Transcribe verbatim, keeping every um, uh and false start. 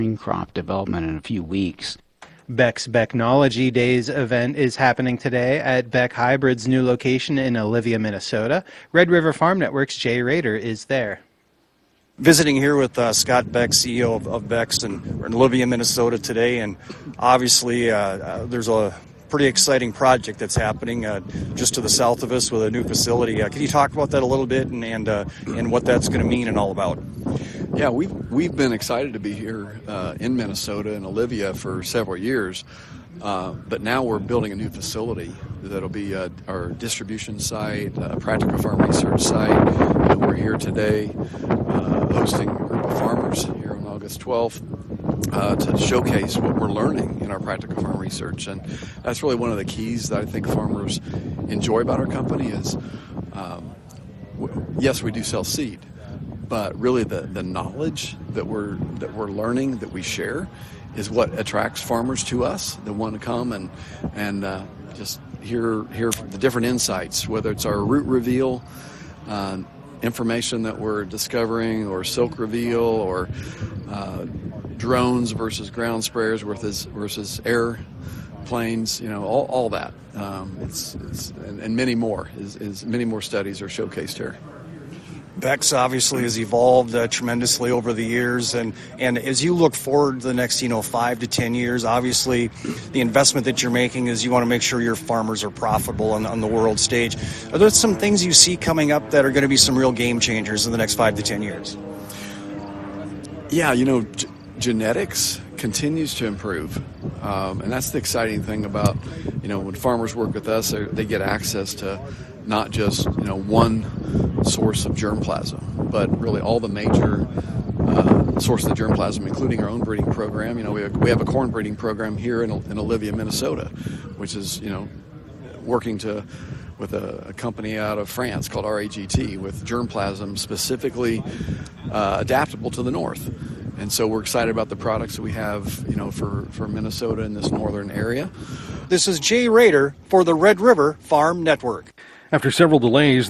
crop development in a few weeks. Beck's Becknology Days event is happening today at Beck Hybrid's new location in Olivia, Minnesota. Red River Farm Network's Jay Rader is there. Visiting here with uh, Scott Beck, C E O of, of Beck's, and we're in Olivia, Minnesota today, and obviously uh, uh, there's a pretty exciting project that's happening uh, just to the south of us with a new facility. Uh, can you talk about that a little bit and and, uh, and what that's going to mean and all about? Yeah, we've, we've been excited to be here uh, in Minnesota and Olivia for several years, uh, but now we're building a new facility that'll be uh, our distribution site, a practical farm research site. And we're here today uh, hosting a group of farmers here on August twelfth uh, to showcase what we're learning in our practical farm research. And that's really one of the keys that I think farmers enjoy about our company is, um, w- yes, we do sell seed, but really the, the knowledge that we're that we're learning, that we share, is what attracts farmers to us. They want to come and and uh, just hear hear the different insights, whether it's our root reveal uh, information that we're discovering, or silk reveal, or uh, drones versus ground sprayers versus versus air planes. You know, all all that. Um, it's it's and, and many more is, is many more studies are showcased here. Beck's obviously has evolved uh, tremendously over the years, and, and as you look forward to the next, you know, five to ten years, obviously the investment that you're making is you want to make sure your farmers are profitable on, on the world stage. Are there some things you see coming up that are going to be some real game changers in the next five to ten years? Yeah, you know, g- genetics continues to improve, um, and that's the exciting thing about, you know, when farmers work with us, they get access to not just, you know, one source of germplasm, but really all the major uh, sources of germplasm, including our own breeding program. You know, we have, we have a corn breeding program here in, in Olivia, Minnesota, which is, you know, working to with a, a company out of France called R A G T with germplasm specifically uh, adaptable to the north. And so we're excited about the products that we have, you know, for, for Minnesota in this northern area. This is Jay Rader for the Red River Farm Network. After several delays,